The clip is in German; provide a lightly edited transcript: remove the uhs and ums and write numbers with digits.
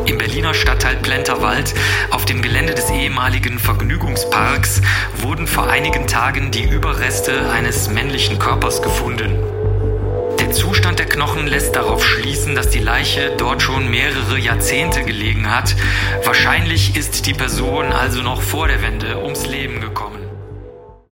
Im Berliner Stadtteil Plenterwald, auf dem Gelände des ehemaligen Vergnügungsparks, wurden vor einigen Tagen die Überreste eines männlichen Körpers gefunden. Der Zustand der Knochen lässt darauf schließen, dass die Leiche dort schon mehrere Jahrzehnte gelegen hat. Wahrscheinlich ist die Person also noch vor der Wende ums Leben gekommen.